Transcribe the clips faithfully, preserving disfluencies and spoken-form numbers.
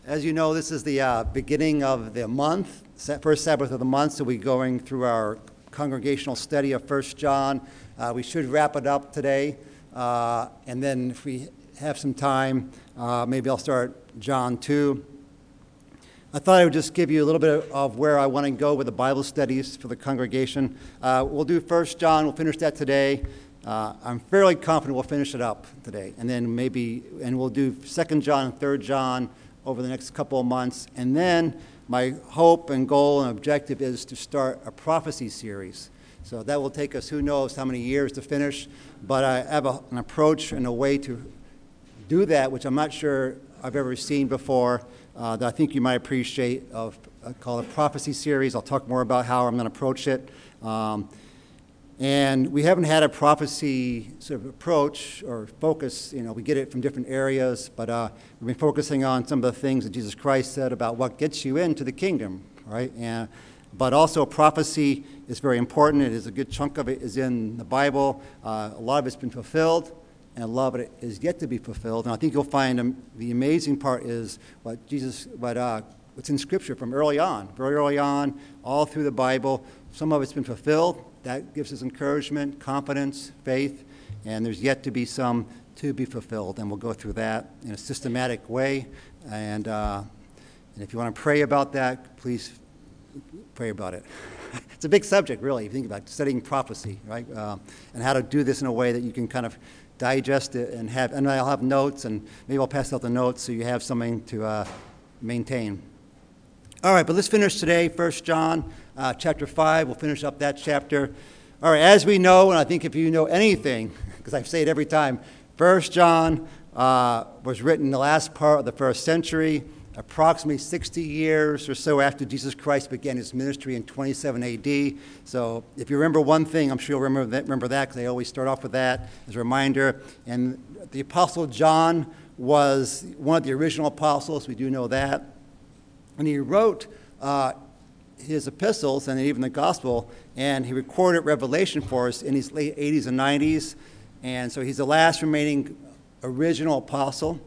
As you know, this is the uh, beginning of the month, first Sabbath of the month, so we're going through our congregational study of First John. Uh, we should wrap it up today, uh, and then if we have some time, uh, maybe I'll start John two. I thought I would just give you a little bit of where I want to go with the Bible studies for the congregation. Uh, we'll do First John, we'll finish that today. Uh, I'm fairly confident we'll finish it up today, and then maybe, and we'll do Second John and Third John over the next couple of months. And then my hope and goal and objective is to start a prophecy series. So that will take us who knows how many years to finish, but I have a, an approach and a way to do that, which I'm not sure I've ever seen before, uh, that I think you might appreciate, of uh, called a prophecy series. I'll talk more about how I'm going to approach it. Um, And we haven't had a prophecy sort of approach or focus. You know, we get it from different areas, but uh, we've been focusing on some of the things that Jesus Christ said about what gets you into the kingdom, right? And, but also prophecy is very important. It is a good chunk of it is in the Bible. Uh, a lot of it's been fulfilled, and a lot of it is yet to be fulfilled. And I think you'll find um, the amazing part is what Jesus, what uh, what's in Scripture from early on, very early on, all through the Bible. Some of it's been fulfilled. That gives us encouragement, confidence, faith, and there's yet to be some to be fulfilled, and we'll go through that in a systematic way. And, uh, and if you want to pray about that, please pray about it. It's a big subject, really, if you think about studying prophecy, right? Uh, and how to do this in a way that you can kind of digest it and have, and I'll have notes, and maybe I'll pass out the notes so you have something to uh, maintain. All right, but let's finish today, First John uh, chapter five. We'll finish up that chapter. All right, as we know, and I think if you know anything, because I say it every time, First John uh, was written in the last part of the first century, approximately sixty years or so after Jesus Christ began his ministry in twenty-seven A D. So if you remember one thing, I'm sure you'll remember that, remember that because they always start off with that as a reminder. And the Apostle John was one of the original apostles. We do know that. And he wrote uh, his epistles and even the gospel, and he recorded Revelation for us in his late eighties and nineties. And so he's the last remaining original apostle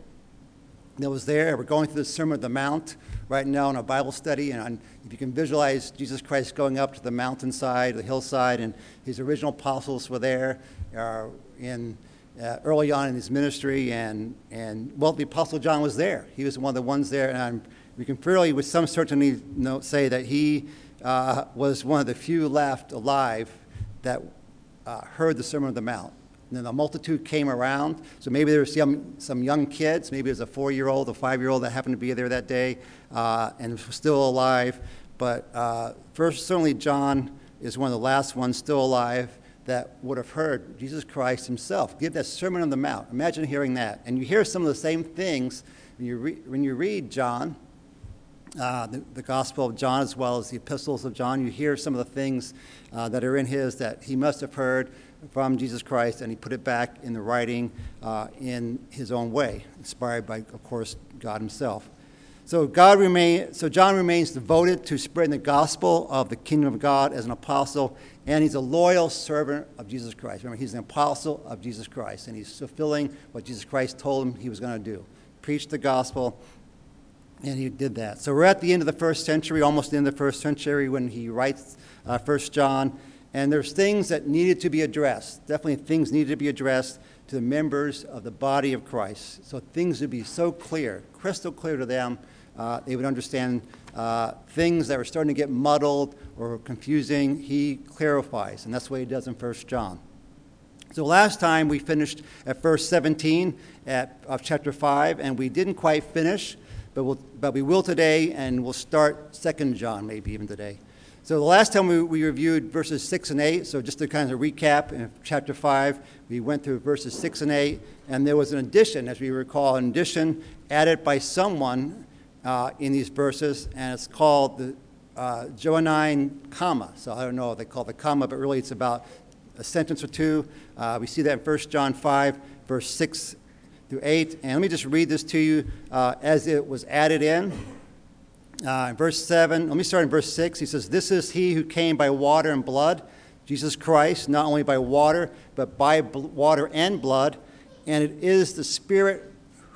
that was there. We're going through the Sermon on the Mount right now in a Bible study. And if you can visualize Jesus Christ going up to the mountainside, the hillside, and his original apostles were there uh, in uh, early on in his ministry. And, and, well, the Apostle John was there. He was one of the ones there. And I'm We can fairly, with some certainty, know, say that he uh, was one of the few left alive that uh, heard the Sermon on the Mount. And then the multitude came around. So maybe there were some, some young kids. Maybe it was a four-year-old, a five-year-old that happened to be there that day uh, and was still alive. But uh, first, certainly John is one of the last ones still alive that would have heard Jesus Christ himself give that Sermon on the Mount. Imagine hearing that. And you hear some of the same things when you, re- when you read John. Uh, the, the Gospel of John as well as the epistles of John, you hear some of the things uh, that are in his that he must have heard from Jesus Christ, and he put it back in the writing uh, in his own way, inspired by, of course, God himself. So God remain, so John remains devoted to spreading the gospel of the kingdom of God as an apostle, and he's a loyal servant of Jesus Christ. Remember, he's an apostle of Jesus Christ, and he's fulfilling what Jesus Christ told him he was going to do, preach the gospel. And he did that. So we're at the end of the first century, almost the end of the first century when he writes uh, First John. And there's things that needed to be addressed. Definitely things needed to be addressed to the members of the body of Christ. So things would be so clear, crystal clear to them. Uh, they would understand uh, things that were starting to get muddled or confusing. He clarifies, and that's what he does in First John. So last time we finished at verse seventeen at, of chapter five, and we didn't quite finish. But, we'll, but we will today, and we'll start Second John maybe even today. So the last time we, we reviewed verses six and eight, so just to kind of recap, in chapter five, we went through verses six and eight, and there was an addition, as we recall, an addition added by someone uh, in these verses, and it's called the uh, Johannine comma. So I don't know if they call it the comma, but really it's about a sentence or two. Uh, we see that in First John five, verse six through eight. And let me just read this to you uh, as it was added in. Uh, in verse seven, let me start in verse six. He says, "This is he who came by water and blood, Jesus Christ, not only by water, but by bl- water and blood. And it is the Spirit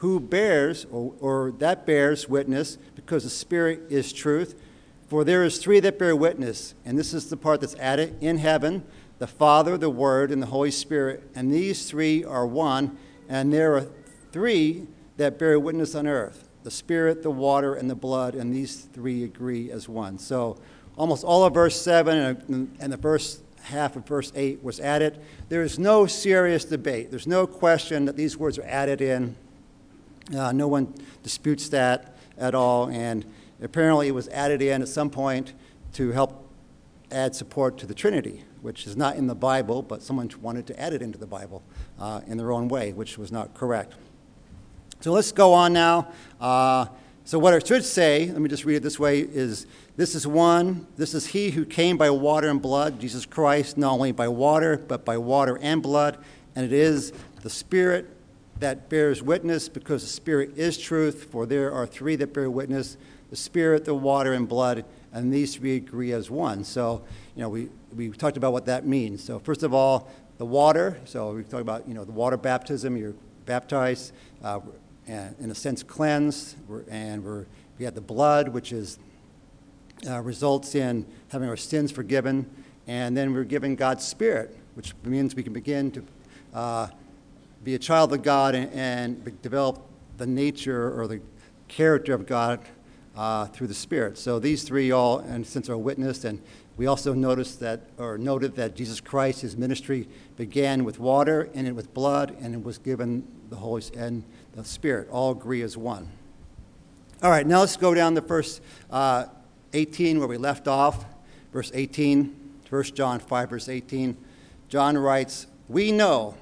who bears, or, or that bears witness, because the Spirit is truth. For there is three that bear witness, and this is the part that's added in heaven, the Father, the Word, and the Holy Spirit. And these three are one, and there are three that bear witness on earth, the Spirit, the water, and the blood, and these three agree as one. So almost all of verse seven and, and the first half of verse eight was added. There is no serious debate. There's no question that these words are added in. Uh, no one disputes that at all, and apparently it was added in at some point to help add support to the Trinity, which is not in the Bible, but someone wanted to add it into the Bible uh, in their own way, which was not correct. So let's go on now. Uh, so what it should say, let me just read it this way, is this is one, this is he who came by water and blood, Jesus Christ, not only by water, but by water and blood, and it is the Spirit that bears witness, because the Spirit is truth, for there are three that bear witness, the Spirit, the water, and blood, and these three agree as one. So, you know, we, we talked about what that means. So first of all, the water, so we talked about, you know, the water baptism, you're baptized, uh, and in a sense cleansed, we're, and we're, we have the blood, which is uh, results in having our sins forgiven, and then we're given God's Spirit, which means we can begin to uh, be a child of God and, and develop the nature or the character of God uh, through the Spirit. So these three all, and since are witnessed, and we also noticed that, or noted that Jesus Christ, his ministry began with water, ended with blood, and it was given the Holy and the Spirit. All agree as one. All right, now let's go down to verse uh, eighteen, where we left off. Verse eighteen, First John five, verse eighteen. John writes, "We know."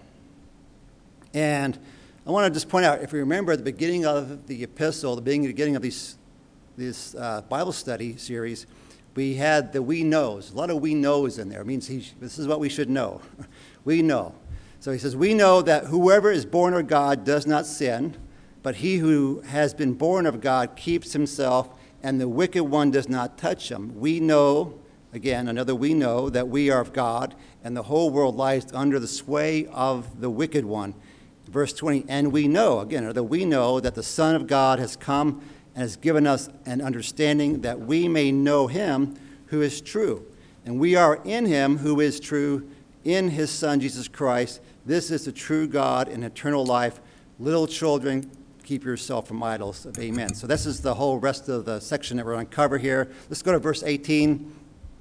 And I want to just point out, if you remember at the beginning of the epistle, the beginning of these, this uh, Bible study series, we had the we knows. A lot of we knows in there. It means he, this is what we should know. We know. So he says, we know that whoever is born of God does not sin, but he who has been born of God keeps himself, and the wicked one does not touch him. We know, again, another we know, that we are of God, and the whole world lies under the sway of the wicked one. Verse twenty, and we know, again, another we know, that the Son of God has come and has given us an understanding that we may know him who is true. And we are in him who is true, in his Son, Jesus Christ. This is the true God and eternal life. Little children, keep yourself from idols. Amen. So this is the whole rest of the section that we're going to cover here. Let's go to verse eighteen.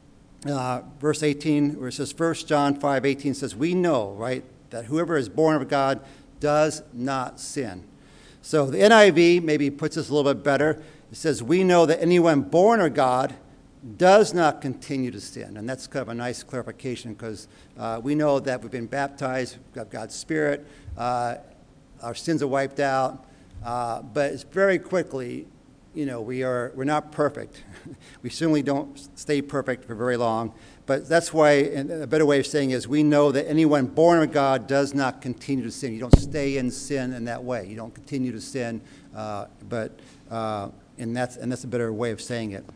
Uh, verse eighteen, where it says, First John five eighteen says, we know, right, that whoever is born of God does not sin. So the N I V maybe puts this a little bit better. It says, we know that anyone born of God does not continue to sin. And that's kind of a nice clarification, because uh, we know that we've been baptized, we've got God's Spirit, uh, our sins are wiped out, uh, but it's very quickly, you know, we are, we're not perfect. We certainly don't stay perfect for very long. But that's why, and a better way of saying is, we know that anyone born of God does not continue to sin. You don't stay in sin in that way. You don't continue to sin, uh, but uh, and that's and that's a better way of saying it.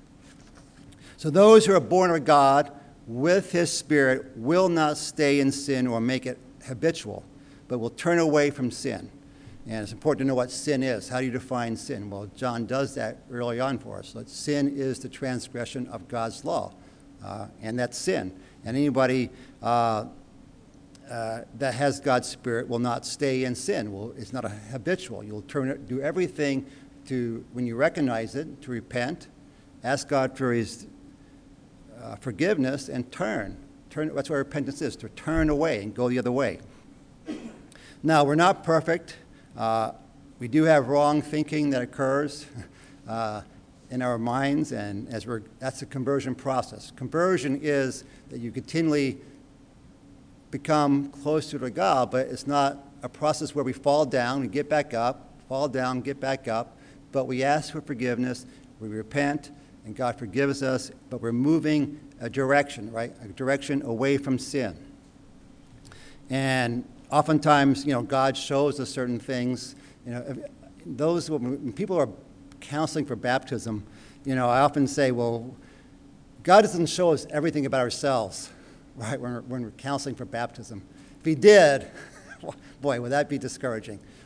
So those who are born of God with his Spirit will not stay in sin or make it habitual, but will turn away from sin. And it's important to know what sin is. How do you define sin? Well, John does that early on for us. So sin is the transgression of God's law. Uh, and that's sin. And anybody uh, uh, that has God's Spirit will not stay in sin. Well, it's not a habitual. You'll turn it, do everything to, when you recognize it, to repent, ask God for his uh, forgiveness, and turn. Turn. That's what repentance is, to turn away and go the other way. Now, we're not perfect. Uh, we do have wrong thinking that occurs. Uh, in our minds, and as we're, that's a conversion process. Conversion is that you continually become closer to God, but it's not a process where we fall down and get back up, fall down, get back up, but we ask for forgiveness, we repent, and God forgives us, but we're moving a direction, right? A direction away from sin. And oftentimes, you know, God shows us certain things. You know, those, when people are counseling for baptism, you know, I often say, well, God doesn't show us everything about ourselves, right, when we're, when we're counseling for baptism. If he did, boy, would that be discouraging.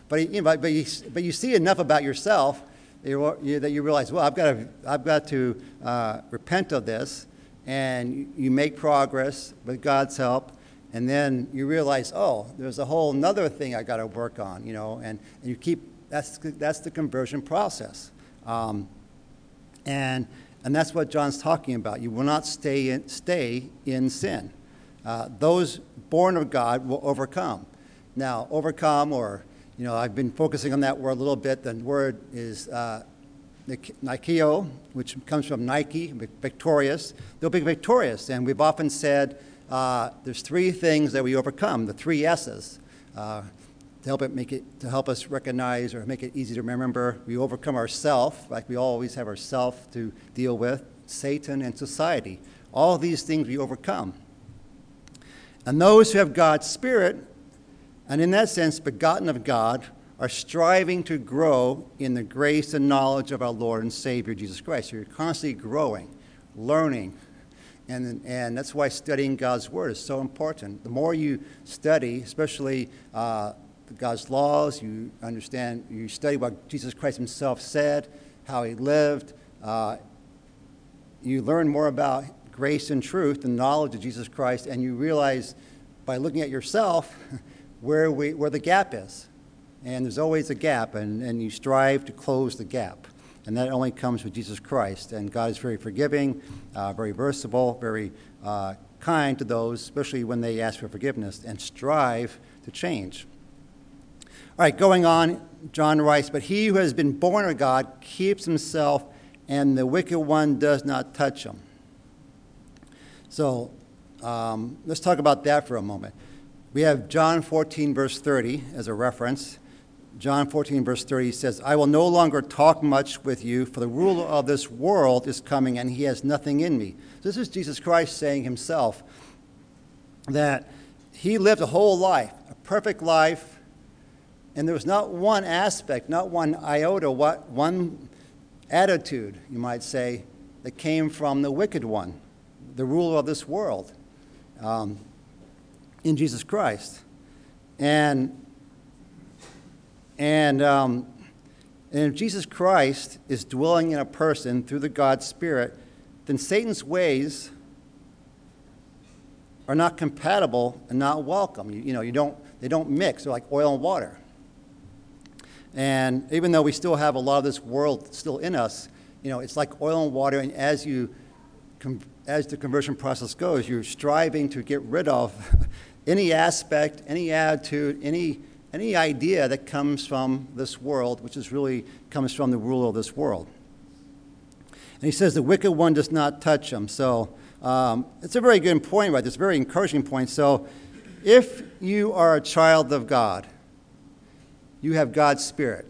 But, you know, but, you, but you see enough about yourself that you, you, that you realize, well, I've got to, I've got to uh, repent of this, and you, you make progress with God's help, and then you realize, oh, there's a whole nother thing I got to work on, you know, and, and you keep, that's, that's the conversion process. Um, and, and that's what John's talking about. You will not stay in, stay in sin. Uh, those born of God will overcome. Now, overcome, or, you know, I've been focusing on that word a little bit. The word is uh, Nikeo, which comes from Nike, victorious. They'll be victorious. And we've often said uh, there's three things that we overcome, the three S's. Uh, to help it make it, to help us recognize or make it easy to remember, we overcome ourself, like we always have ourself to deal with, Satan and society. All these things we overcome. And those who have God's Spirit, and in that sense, begotten of God, are striving to grow in the grace and knowledge of our Lord and Savior, Jesus Christ. So you're constantly growing, learning, and, and that's why studying God's Word is so important. The more you study, especially uh, God's laws, you understand, you study what Jesus Christ himself said, how he lived, uh, you learn more about grace and truth and knowledge of Jesus Christ, and you realize by looking at yourself where we where the gap is. And there's always a gap, and, and you strive to close the gap. And that only comes with Jesus Christ. And God is very forgiving, uh, very merciful, very uh, kind to those, especially when they ask for forgiveness, and strive to change. All right, going on, John writes, "But he who has been born of God keeps himself, and the wicked one does not touch him." So um, let's talk about that for a moment. We have John fourteen, verse thirty as a reference. John fourteen, verse thirty says, "I will no longer talk much with you, for the ruler of this world is coming, and he has nothing in me." This is Jesus Christ saying himself that he lived a whole life, a perfect life, and there was not one aspect, not one iota, what one attitude, you might say, that came from the wicked one, the ruler of this world, um, in Jesus Christ. And and um, and if Jesus Christ is dwelling in a person through the God Spirit, then Satan's ways are not compatible and not welcome. You, you know, you don't they don't mix. They're like oil and water. And even though we still have a lot of this world still in us, you know, it's like oil and water. And as you as the conversion process goes, you're striving to get rid of any aspect, any attitude, any any idea that comes from this world, which is really comes from the ruler of this world. And he says the wicked one does not touch him. So um, it's a very good point, right? It's a very encouraging point. So if you are a child of God, you have God's Spirit.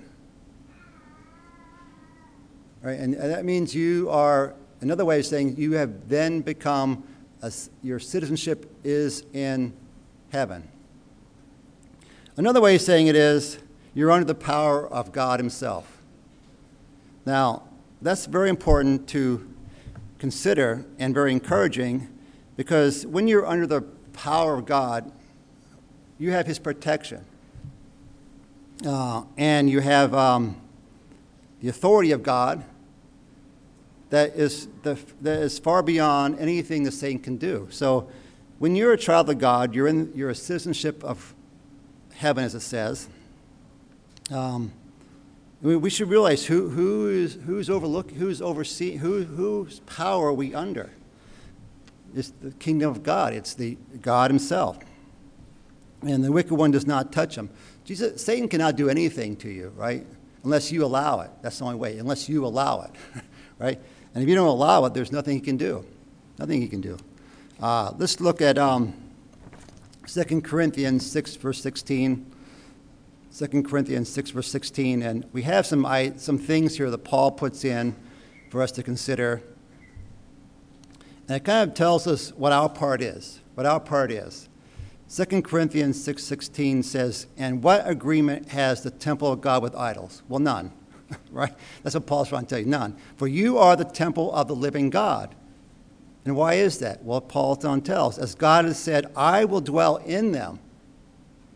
Right? And that means you are, another way of saying you have then become, a, your citizenship is in heaven. Another way of saying it is you're under the power of God himself. Now, that's very important to consider and very encouraging, because when you're under the power of God, you have his protection. Uh, and you have um, the authority of God that is, the, that is far beyond anything that Satan can do. So when you're a child of God, you're in you're a citizenship of heaven, as it says. Um, we, we should realize who who is who's overlooking, who's overseeing, who whose power are we under? It's the kingdom of God. It's the God himself. And the wicked one does not touch him. Jesus, Satan cannot do anything to you, right? Unless you allow it. That's the only way. Unless you allow it, right? And if you don't allow it, there's nothing he can do. Nothing he can do. Uh, let's look at um, Second Corinthians six, verse sixteen. Second Corinthians six, verse sixteen. And we have some, I, some things here that Paul puts in for us to consider. And it kind of tells us what our part is, what our part is. Second Corinthians six sixteen says, "And what agreement has the temple of God with idols?" Well, none, right? That's what Paul's trying to tell you, none. "For you are the temple of the living God." And why is that? Well, Paul tells us, as God has said, "I will dwell in them."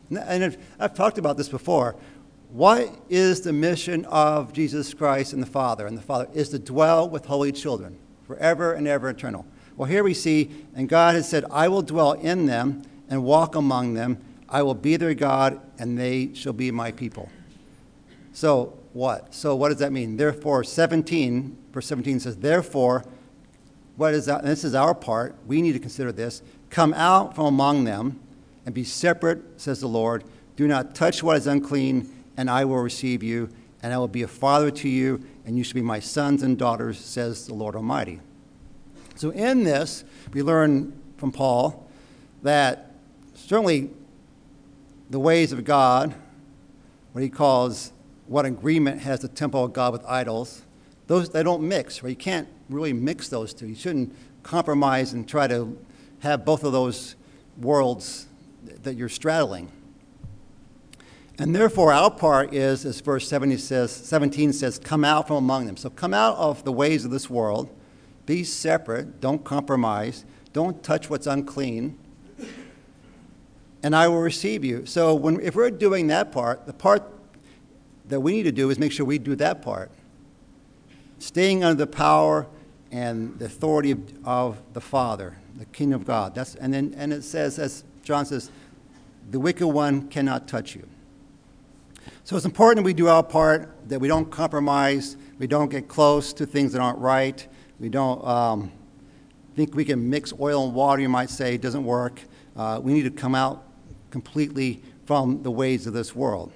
And I've, I've talked about this before. What is the mission of Jesus Christ and the Father? And the Father is to dwell with holy children forever and ever eternal. Well, here we see, and God has said, I will dwell in them and walk among them. I will be their God, and they shall be my people. So what? So what does that mean? Therefore, seventeen, verse seventeen says, therefore, what is that? And this is our part. We need to consider this. Come out from among them and be separate, says the Lord. Do not touch what is unclean, and I will receive you, and I will be a father to you, and you shall be my sons and daughters, says the Lord Almighty. So in this, we learn from Paul that certainly the ways of God, what he calls what agreement has the temple of God with idols, those they don't mix, right? You can't really mix those two. You shouldn't compromise and try to have both of those worlds that you're straddling. And therefore, our part is, as verse seventeen says, seventeen says, come out from among them. So come out of the ways of this world. Be separate. Don't compromise. Don't touch what's unclean. And I will receive you. So when, if we're doing that part, the part that we need to do is make sure we do that part. Staying under the power and the authority of, of the Father, the King of God. That's, and, then, and it says, as John says, the wicked one cannot touch you. So it's important that we do our part, that we don't compromise, we don't get close to things that aren't right, we don't um, think we can mix oil and water, you might say. It doesn't work. Uh, we need to come out completely from the ways of this world.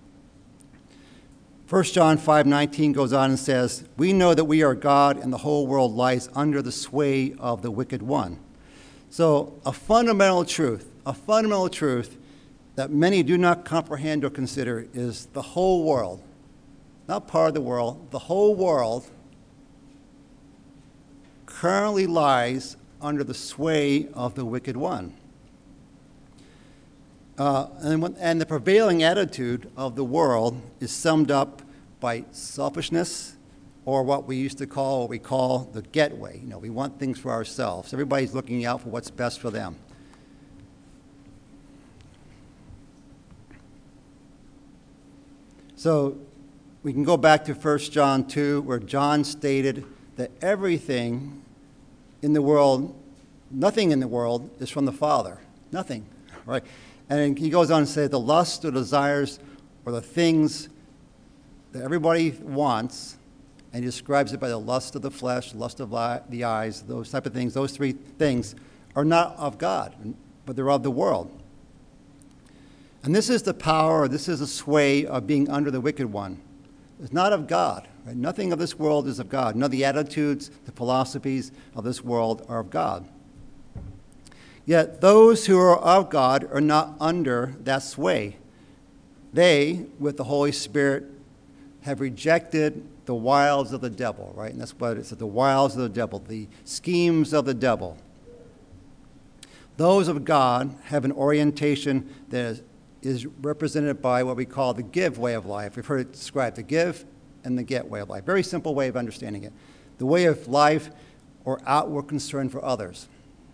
First John five nineteen goes on and says, we know that we are God and the whole world lies under the sway of the wicked one. So a fundamental truth, a fundamental truth that many do not comprehend or consider is the whole world, not part of the world, the whole world currently lies under the sway of the wicked one. Uh, and, when, and the prevailing attitude of the world is summed up by selfishness, or what we used to call, what we call the get way. You know, we want things for ourselves. Everybody's looking out for what's best for them. So we can go back to First John two, where John stated that everything in the world, nothing in the world is from the Father. Nothing, right? And he goes on to say the lust or desires or the things that everybody wants, and he describes it by the lust of the flesh, lust of the eyes, those type of things. Those three things are not of God, but they're of the world. And this is the power, this is the sway of being under the wicked one. It's not of God. Right? Nothing of this world is of God. None of the attitudes, the philosophies of this world are of God. Yet those who are of God are not under that sway. They, with the Holy Spirit, have rejected the wiles of the devil, right? And that's what it says, the wiles of the devil, the schemes of the devil. Those of God have an orientation that is is represented by what we call the give way of life. We've heard it described, the give and the get way of life. Very simple way of understanding it. The way of life or outward concern for others.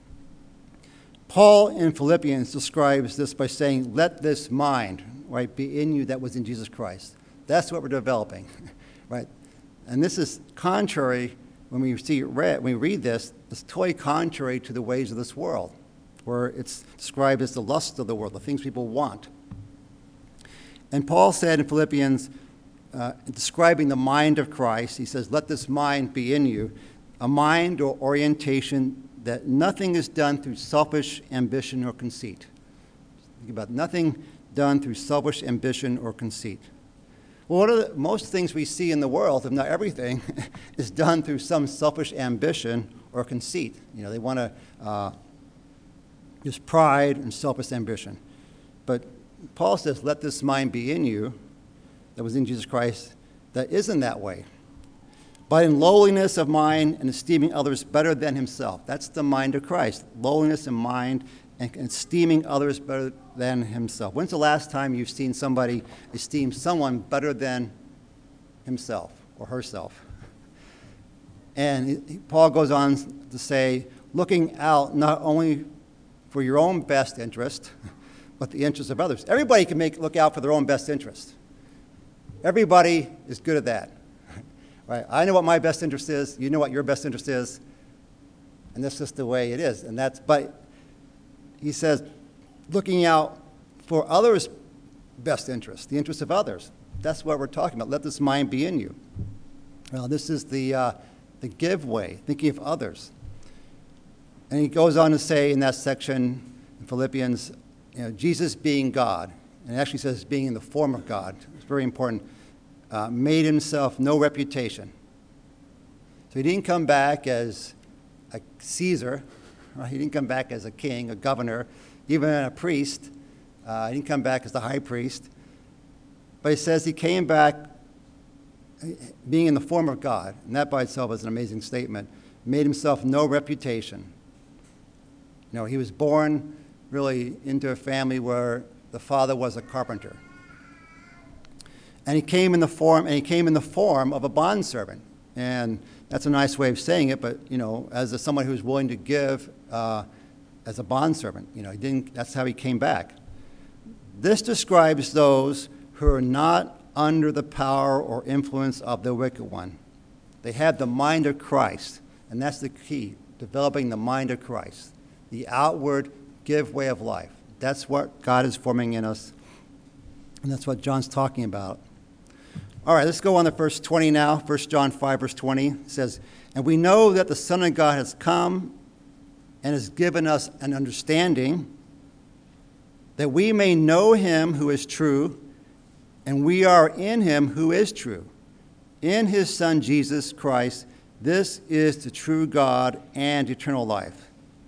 Paul in Philippians describes this by saying, let this mind, right, be in you that was in Jesus Christ. That's what we're developing, right? And this is contrary, when we see it read, when we read this, it's totally contrary to the ways of this world, where it's described as the lust of the world, the things people want. And Paul said in Philippians, uh, describing the mind of Christ, he says, let this mind be in you, a mind or orientation that nothing is done through selfish ambition or conceit. Think about it. Nothing done through selfish ambition or conceit. Well, what are the, most things we see in the world, if not everything, is done through some selfish ambition or conceit. You know, they want to uh, just pride and selfish ambition. But Paul says, let this mind be in you that was in Jesus Christ, that isn't that way. But in lowliness of mind and esteeming others better than himself. That's the mind of Christ. Lowliness of mind and esteeming others better than himself. When's the last time you've seen somebody esteem someone better than himself or herself? And he, Paul goes on to say, looking out not only for your own best interest, but the interests of others. Everybody can make look out for their own best interest. Everybody is good at that. Right? I know what my best interest is. You know what your best interest is. And that's just the way it is. And that's, but he says, looking out for others' best interest, the interest of others. That's what we're talking about. Let this mind be in you. Well, this is the, uh, the give way, thinking of others. And he goes on to say in that section in Philippians, you know, Jesus being God, and it actually says being in the form of God. It's very important. Uh, made himself no reputation. So he didn't come back as a Caesar. Right? He didn't come back as a king, a governor, even a priest. Uh, he didn't come back as the high priest. But he says he came back being in the form of God, and that by itself is an amazing statement. Made himself no reputation. You know, he was born really into a family where the father was a carpenter. And he came in the form, and he came in the form of a bondservant. And that's a nice way of saying it, but, you know, as a, someone who was willing to give uh, as a bondservant, you know, he didn't, that's how he came back. This describes those who are not under the power or influence of the wicked one. They have the mind of Christ, and that's the key, developing the mind of Christ, the outward give way of life. That's what God is forming in us, and that's what John's talking about. All right, let's go on to verse twenty now. First John five, verse twenty says, "And we know that the Son of God has come and has given us an understanding, that we may know him who is true, and we are in him who is true, in his Son Jesus Christ. This is the true God and eternal life."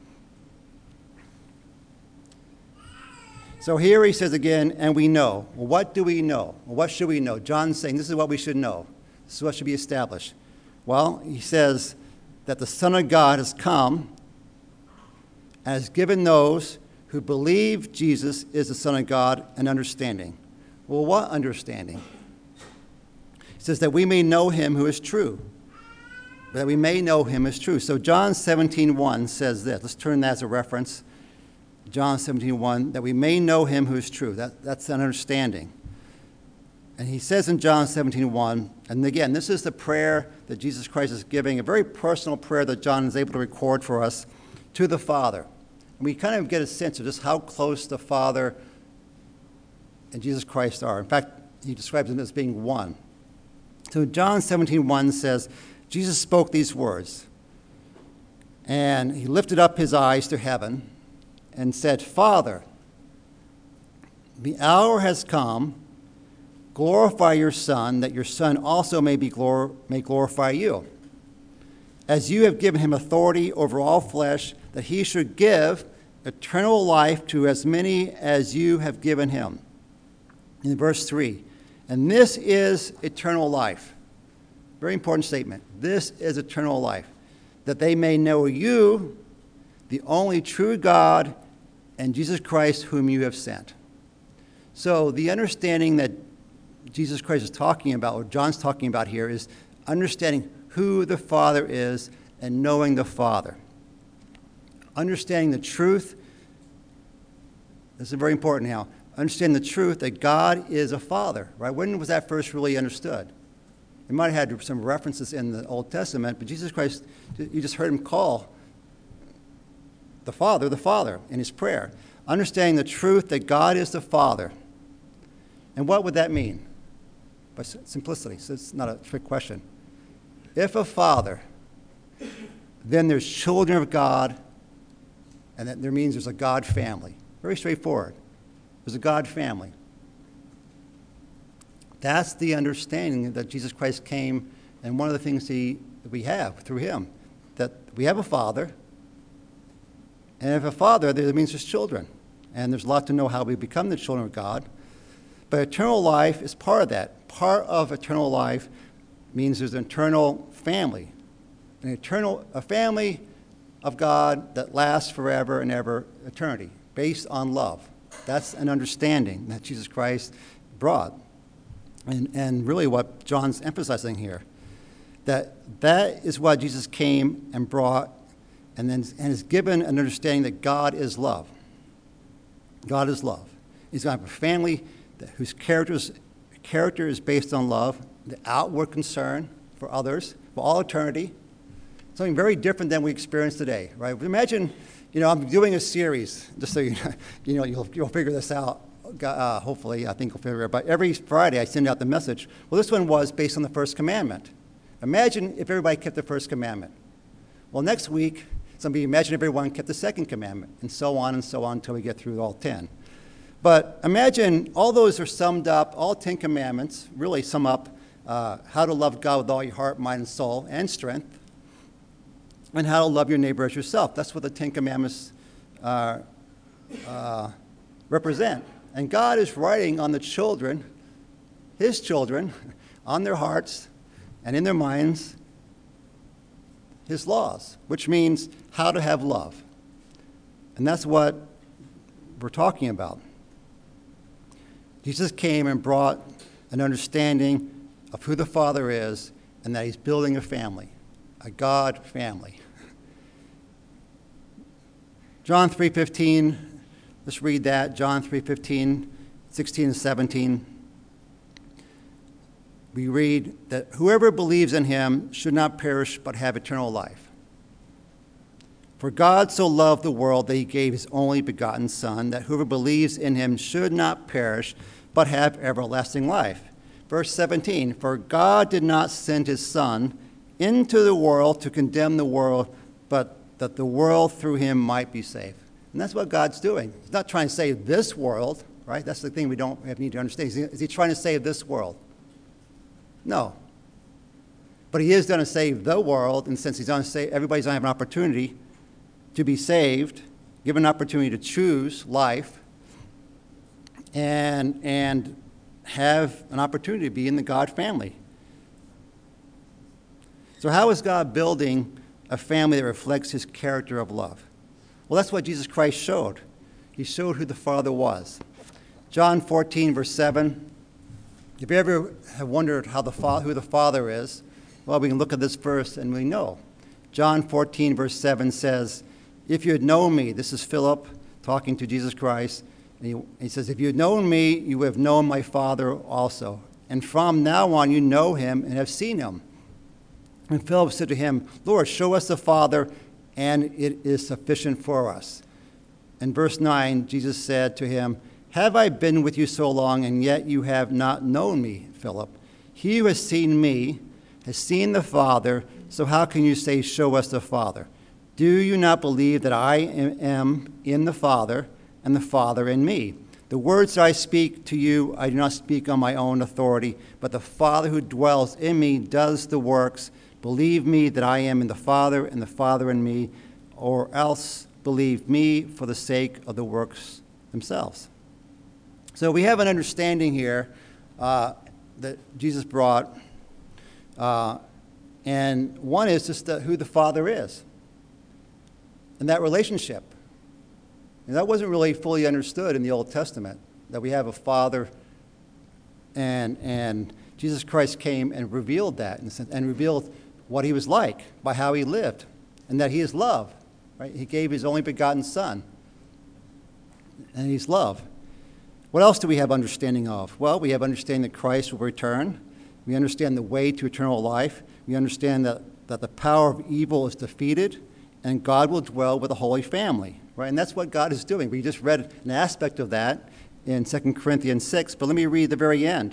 So here he says again, and we know. Well, what do we know? Well, what should we know? John's saying this is what we should know. This is what should be established. Well, he says that the Son of God has come and has given those who believe Jesus is the Son of God an understanding. Well, what understanding? He says that we may know him who is true. That we may know him as true. So John seventeen one says this. Let's turn that as a reference. John seventeen one, that we may know him who is true. That, that's an understanding. And he says in John seventeen one, and again, this is the prayer that Jesus Christ is giving, a very personal prayer that John is able to record for us to the Father. And we kind of get a sense of just how close the Father and Jesus Christ are. In fact, he describes them as being one. So John seventeen one says, Jesus spoke these words, and he lifted up his eyes to heaven and said, "Father, the hour has come. Glorify your Son, that your Son also may, be glor- may glorify you. As you have given him authority over all flesh, that he should give eternal life to as many as you have given him." In verse three, and this is eternal life. Very important statement. This is eternal life, that they may know you, the only true God, and Jesus Christ whom you have sent. So the understanding that Jesus Christ is talking about, or John's talking about here, is understanding who the Father is and knowing the Father. Understanding the truth. This is very important now. Understand the truth that God is a Father, right? When was that first really understood? It might have had some references in the Old Testament, but Jesus Christ, you just heard him call the Father, the Father, in his prayer. Understanding the truth that God is the Father. And what would that mean? By simplicity, so it's not a trick question. If a father, then there's children of God, and that there means there's a God family. Very straightforward. There's a God family. That's the understanding that Jesus Christ came, and one of the things he, that we have through him, that we have a father, and if a father, that means there's children. And there's a lot to know how we become the children of God. But eternal life is part of that. Part of eternal life means there's an eternal family. An eternal, a family of God that lasts forever and ever, eternity, based on love. That's an understanding that Jesus Christ brought. And, and really what John's emphasizing here. That that is what Jesus came and brought, and then and is given an understanding that God is love. God is love. He's going to have a family that, whose characters, character is based on love, the outward concern for others, for all eternity. Something very different than we experience today, right? Imagine, you know, I'm doing a series, just so you know, you know you'll, you'll figure this out. Uh, hopefully, I think you'll figure it out. But every Friday, I send out the message. Well, this one was based on the first commandment. Imagine if everybody kept the first commandment. Well, next week, somebody imagine everyone kept the second commandment, and so on and so on until we get through all ten. But imagine all those are summed up, all ten commandments really sum up uh, how to love God with all your heart, mind, and soul, and strength, and how to love your neighbor as yourself. That's what the Ten Commandments uh, uh, represent. And God is writing on the children, his children, on their hearts and in their minds, his laws, which means how to have love. And that's what we're talking about. Jesus came and brought an understanding of who the Father is and that he's building a family, a God family. John three fifteen, let's read that. John three fifteen, sixteen and seventeen. We read that whoever believes in him should not perish but have eternal life. For God so loved the world that he gave his only begotten Son, that whoever believes in him should not perish but have everlasting life. Verse seventeen, for God did not send his Son into the world to condemn the world, but that the world through him might be saved. And that's what God's doing. He's not trying to save this world, right? That's the thing we don't have need to understand. Is he, is he trying to save this world? No. But he is going to save the world, and since he's going to save, everybody's going to have an opportunity to be saved, given an opportunity to choose life, and, and have an opportunity to be in the God family. So how is God building a family that reflects his character of love? Well, that's what Jesus Christ showed. He showed who the Father was. John fourteen, verse seven. If you ever have wondered how the fa- who the Father is, well, we can look at this verse and we know. John fourteen, verse seven says, if you had known me, this is Philip talking to Jesus Christ, and he, he says, if you had known me, you would have known my Father also. And from now on, you know him and have seen him. And Philip said to him, Lord, show us the Father, and it is sufficient for us. In verse nine, Jesus said to him, have I been with you so long, and yet you have not known me, Philip? He who has seen me has seen the Father, so how can you say, show us the Father? Do you not believe that I am in the Father, and the Father in me? The words that I speak to you, I do not speak on my own authority, but the Father who dwells in me does the works. Believe me that I am in the Father, and the Father in me, or else believe me for the sake of the works themselves. So we have an understanding here uh, that Jesus brought, uh, and one is just the, who the Father is, and that relationship. And that wasn't really fully understood in the Old Testament, that we have a Father, and and Jesus Christ came and revealed that, in a sense, and revealed what he was like by how he lived, and that he is love. Right? He gave his only begotten Son, and he's love. What else do we have understanding of? Well, we have understanding that Christ will return. We understand the way to eternal life. We understand that, that the power of evil is defeated, and God will dwell with a holy family. Right? And that's what God is doing. We just read an aspect of that in Second Corinthians six, but let me read the very end.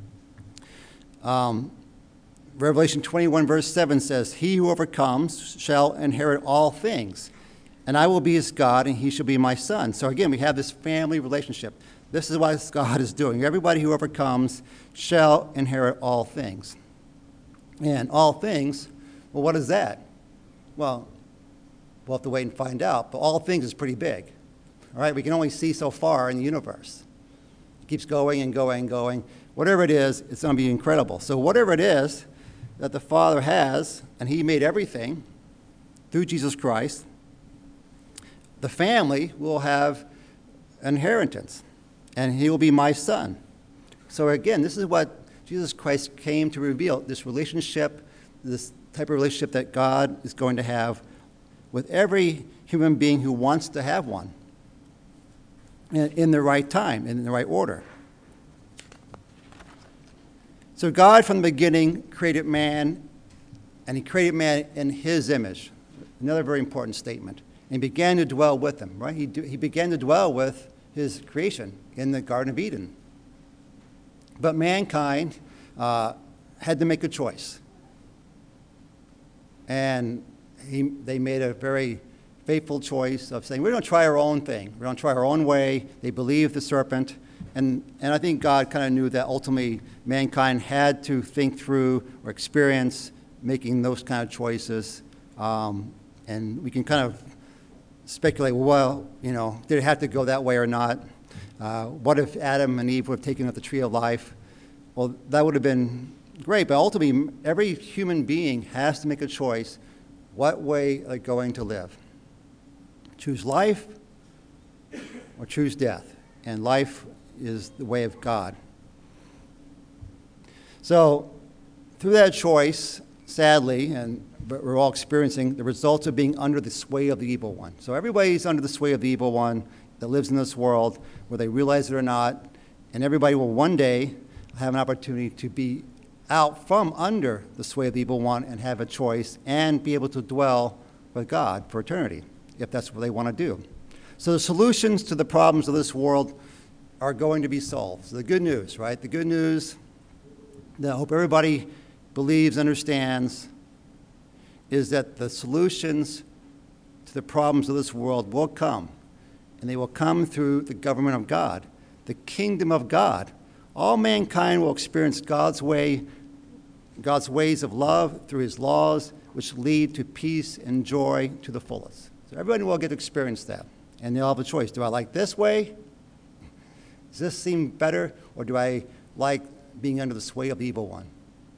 Um, Revelation twenty-one, verse seven says, he who overcomes shall inherit all things, and I will be his God, and he shall be my son. So again, we have this family relationship. This is what God is doing. Everybody who overcomes shall inherit all things. And all things, well, what is that? Well, we'll have to wait and find out, but all things is pretty big. All right, we can only see so far in the universe. It keeps going and going and going. Whatever it is, it's going to be incredible. So whatever it is that the Father has, and he made everything through Jesus Christ, the family will have inheritance, and he will be my son. So again, this is what Jesus Christ came to reveal, this relationship, this type of relationship that God is going to have with every human being who wants to have one. in, in the right time, in the right order. So God from the beginning created man, and he created man in his image. Another very important statement. And he began to dwell with him, right? He, do, he began to dwell with his creation in the Garden of Eden. But mankind uh, had to make a choice. And he, they made a very faithful choice of saying, we're going to try our own thing. We're going to try our own way. They believed the serpent. And, and I think God kind of knew that ultimately mankind had to think through or experience making those kind of choices. Um, and we can kind of speculate, well, you know, did it have to go that way or not? Uh, what if Adam and Eve would have taken up the tree of life? Well, that would have been great, but ultimately every human being has to make a choice. What way are they going to live? Choose life or choose death. And life is the way of God. So through that choice, sadly, and we're all experiencing the results of being under the sway of the evil one. So everybody's under the sway of the evil one that lives in this world, whether they realize it or not, and everybody will one day have an opportunity to be out from under the sway of the evil one and have a choice and be able to dwell with God for eternity, if that's what they want to do. So the solutions to the problems of this world are going to be solved. So the good news, right? The good news that I hope everybody believes, understands, is that the solutions to the problems of this world will come, and they will come through the government of God, the kingdom of God. All mankind will experience God's way, God's ways of love through his laws, which lead to peace and joy to the fullest. So everybody will get to experience that, and they'll have a choice. Do I like this way? Does this seem better, or do I like being under the sway of the evil one?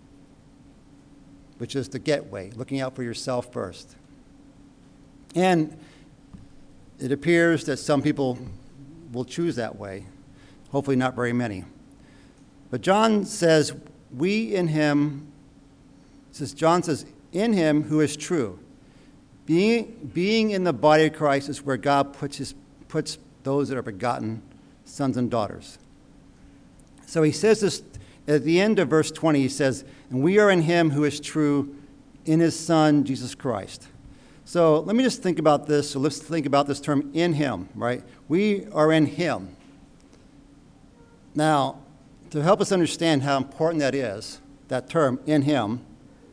Which is the get way, looking out for yourself first. And it appears that some people will choose that way. Hopefully not very many. But John says, we in him, says John says, in him who is true. Being, being in the body of Christ is where God puts, his, puts those that are begotten sons and daughters. So he says this at the end of verse twenty, he says, and we are in him who is true, in his Son, Jesus Christ. So let me just think about this. So let's think about this term, in him, right? We are in him. Now, to help us understand how important that is, that term, in him,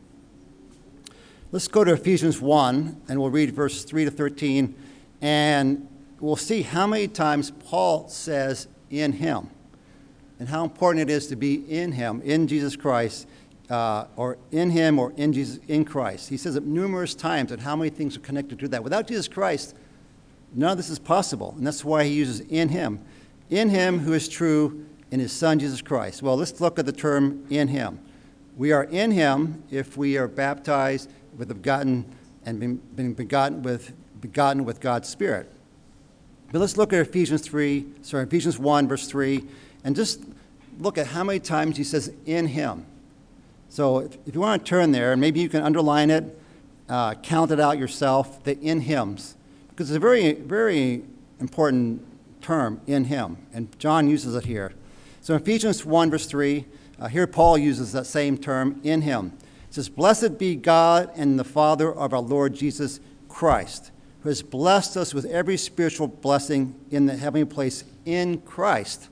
let's go to Ephesians one, and we'll read verse three to thirteen, and we'll see how many times Paul says, in him, and how important it is to be in him, in Jesus Christ, uh, or in him, or in Jesus, in Christ. He says it numerous times, and how many things are connected to that. Without Jesus Christ, none of this is possible, and that's why he uses in him. In him who is true, in his Son, Jesus Christ. Well, let's look at the term in him. We are in him if we are baptized with begotten and been, been begotten with begotten with God's Spirit. But let's look at Ephesians three, sorry, Ephesians one, verse three, and just look at how many times he says in him. So if, if you want to turn there, and maybe you can underline it, uh, count it out yourself, the in hims, because it's a very, very important term, in him, and John uses it here. So in Ephesians one, verse three, uh, here Paul uses that same term, in him. It says, blessed be God and the Father of our Lord Jesus Christ, who has blessed us with every spiritual blessing in the heavenly place in Christ,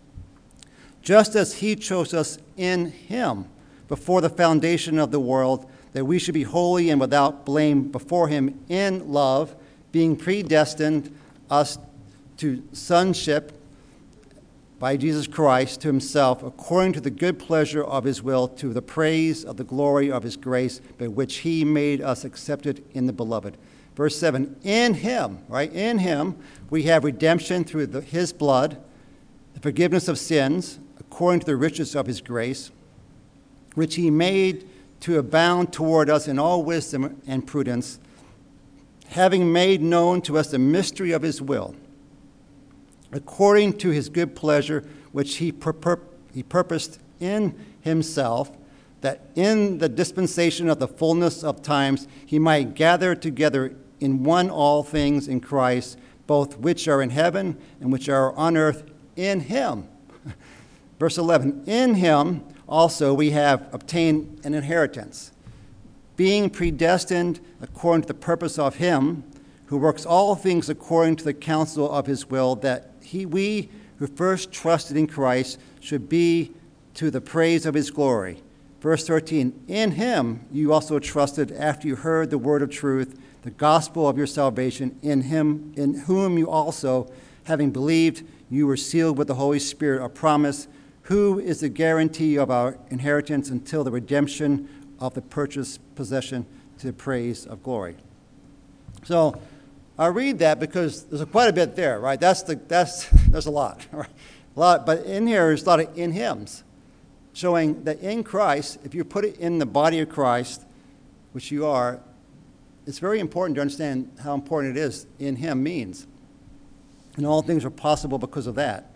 just as he chose us in him before the foundation of the world, that we should be holy and without blame before him in love, being predestined us to sonship by Jesus Christ to himself, according to the good pleasure of his will, to the praise of the glory of his grace, by which he made us accepted in the beloved. Verse seven, in him, right, in him, we have redemption through the, his blood, the forgiveness of sins, according to the riches of his grace, which he made to abound toward us in all wisdom and prudence, having made known to us the mystery of his will, according to his good pleasure, which he, pur- he purposed in himself, that in the dispensation of the fullness of times he might gather together in one all things in Christ, both which are in heaven and which are on earth in him. Verse eleven, in him also we have obtained an inheritance, being predestined according to the purpose of him who works all things according to the counsel of his will, that he, we who first trusted in Christ should be to the praise of his glory. Verse thirteen, in him you also trusted after you heard the word of truth, the gospel of your salvation, in him, in whom you also, having believed, you were sealed with the Holy Spirit of promise, who is the guarantee of our inheritance until the redemption of the purchased possession, to the praise of glory. So I read that because there's a, quite a bit there, right? That's the that's there's a lot, right? A lot, but in here there's a lot of in hymns, showing that in Christ, if you put it in the body of Christ, which you are, it's very important to understand how important it is in him means. And all things are possible because of that.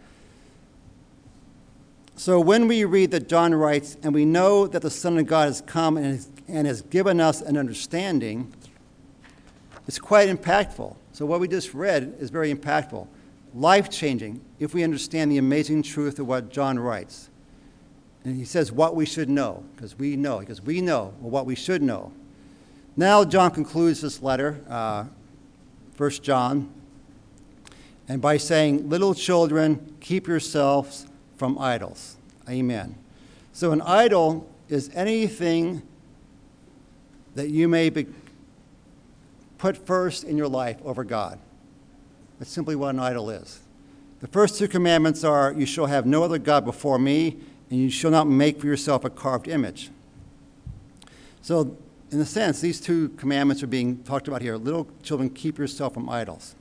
So when we read that John writes, and we know that the Son of God has come and has, and has given us an understanding, it's quite impactful. So what we just read is very impactful, life-changing, if we understand the amazing truth of what John writes. And he says what we should know, because we know, because we know what we should know. Now John concludes this letter, uh, First John, and by saying, little children, keep yourselves from idols. Amen. So an idol is anything that you may be put first in your life over God. That's simply what an idol is. The first two commandments are, you shall have no other God before me, and you shall not make for yourself a carved image. So in a sense, these two commandments are being talked about here. Little children, keep yourself from idols.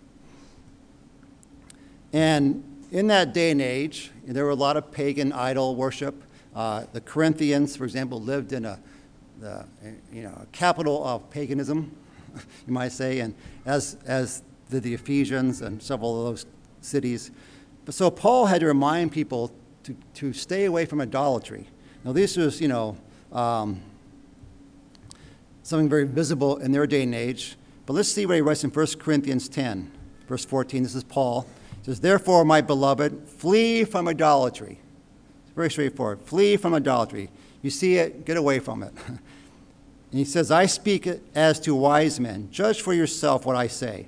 And in that day and age, there were a lot of pagan idol worship. Uh, the Corinthians, for example, lived in a, the, you know, a capital of paganism, you might say, and as, as did the Ephesians and several of those cities. But so Paul had to remind people to, to stay away from idolatry. Now, this was, you know, um, something very visible in their day and age. But let's see what he writes in First Corinthians ten, verse fourteen. This is Paul. It says, therefore, my beloved, flee from idolatry. It's very straightforward. Flee from idolatry. You see it, get away from it. And he says, I speak as to wise men. Judge for yourself what I say.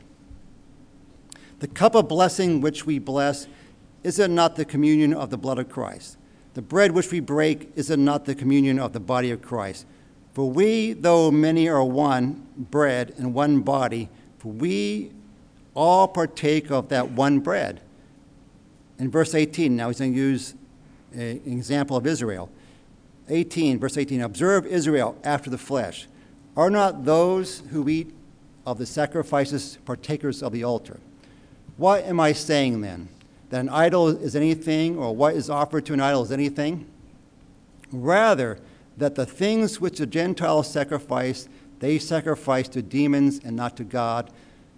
The cup of blessing which we bless, is it not the communion of the blood of Christ? The bread which we break, is it not the communion of the body of Christ? For we, though many are one bread and one body, for we all partake of that one bread. In verse eighteen, now he's going to use an example of Israel. eighteen, verse eighteen, observe Israel after the flesh. Are not those who eat of the sacrifices partakers of the altar? What am I saying then? That an idol is anything, or what is offered to an idol is anything? Rather, that the things which the Gentiles sacrifice, they sacrifice to demons and not to God.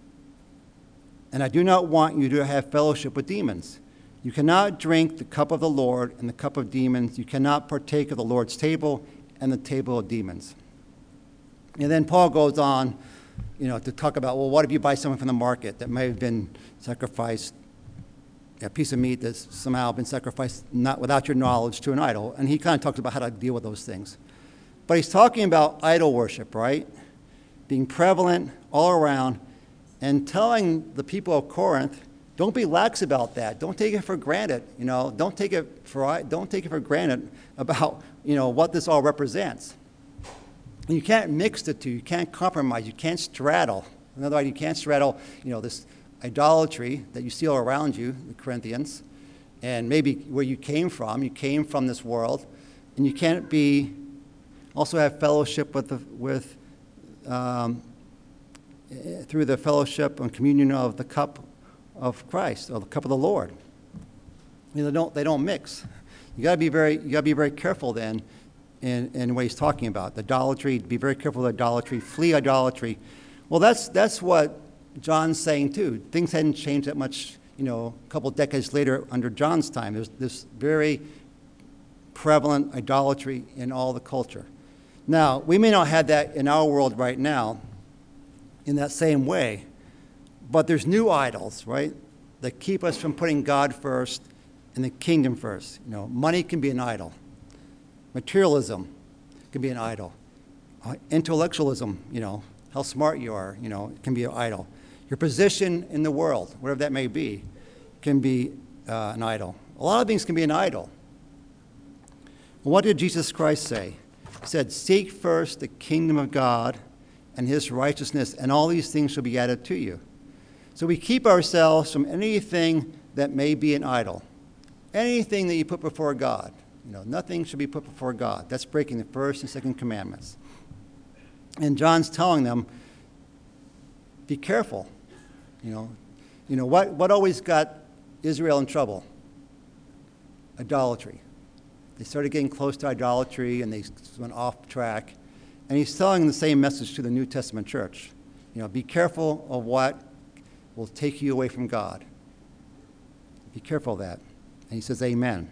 And I do not want you to have fellowship with demons. You cannot drink the cup of the Lord and the cup of demons. You cannot partake of the Lord's table and the table of demons. And then Paul goes on, you know, to talk about, well, what if you buy something from the market that may have been sacrificed, a piece of meat that's somehow been sacrificed not without your knowledge to an idol? And he kind of talks about how to deal with those things. But he's talking about idol worship, right? Being prevalent all around, and telling the people of Corinth, don't be lax about that. Don't take it for granted. You know, don't take it for don't take it for granted about, you know, what this all represents. And you can't mix the two. You can't compromise. You can't straddle. In other words, you can't straddle, you know, this idolatry that you see all around you, the Corinthians, and maybe where you came from. You came from this world, and you can't be also have fellowship with the with. Um, through the fellowship and communion of the cup of Christ, or the cup of the Lord. You know, they don't, they don't mix. You got to be very, you got to be very careful then in, in what he's talking about. The idolatry, be very careful with idolatry, flee idolatry. Well, that's, that's what John's saying too. Things hadn't changed that much, you know, a couple decades later under John's time. There's this very prevalent idolatry in all the culture. Now, we may not have that in our world right now, in that same way, But there's new idols, right, that keep us from putting God first and the kingdom first. You know, money can be an idol. Materialism can be an idol. Uh, intellectualism, you know, how smart you are, you know, it can be an idol. Your position in the world, whatever that may be, can be uh, an idol. A lot of things can be an idol. What did Jesus Christ say? He said, seek first the kingdom of God and his righteousness, and all these things shall be added to you. So we keep ourselves from anything that may be an idol. Anything that you put before God. You know, nothing should be put before God. That's breaking the first and second commandments. And John's telling them, be careful. You know, you know what, what always got Israel in trouble? Idolatry. They started getting close to idolatry, and they went off track. And he's telling the same message to the New Testament church. You know, be careful of what will take you away from God. Be careful of that. And he says, amen.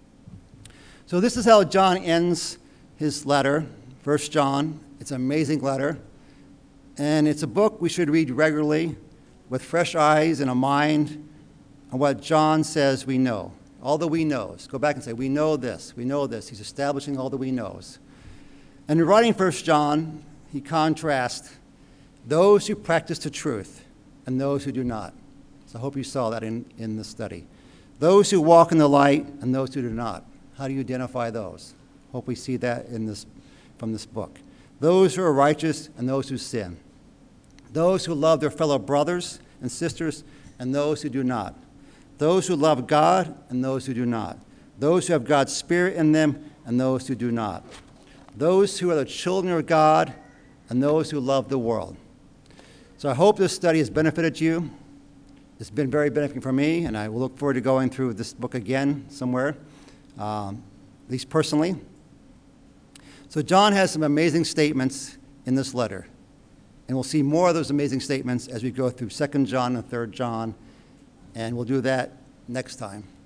So this is how John ends his letter, First John. It's an amazing letter. And it's a book we should read regularly with fresh eyes and a mind on what John says we know. All the we knows. Go back and say, we know this, we know this. He's establishing all the we knows. And in writing First John, he contrasts those who practice the truth and those who do not. So I hope you saw that in, in the study. Those who walk in the light and those who do not. How do you identify those? Hope we see that in this, from this book. Those who are righteous and those who sin. Those who love their fellow brothers and sisters and those who do not. Those who love God and those who do not. Those who have God's Spirit in them and those who do not. Those who are the children of God and those who love the world. So I hope this study has benefited you. It's been very benefiting for me, and I will look forward to going through this book again somewhere, um, at least personally. So John has some amazing statements in this letter, and we'll see more of those amazing statements as we go through Second John and Third John, and we'll do that next time.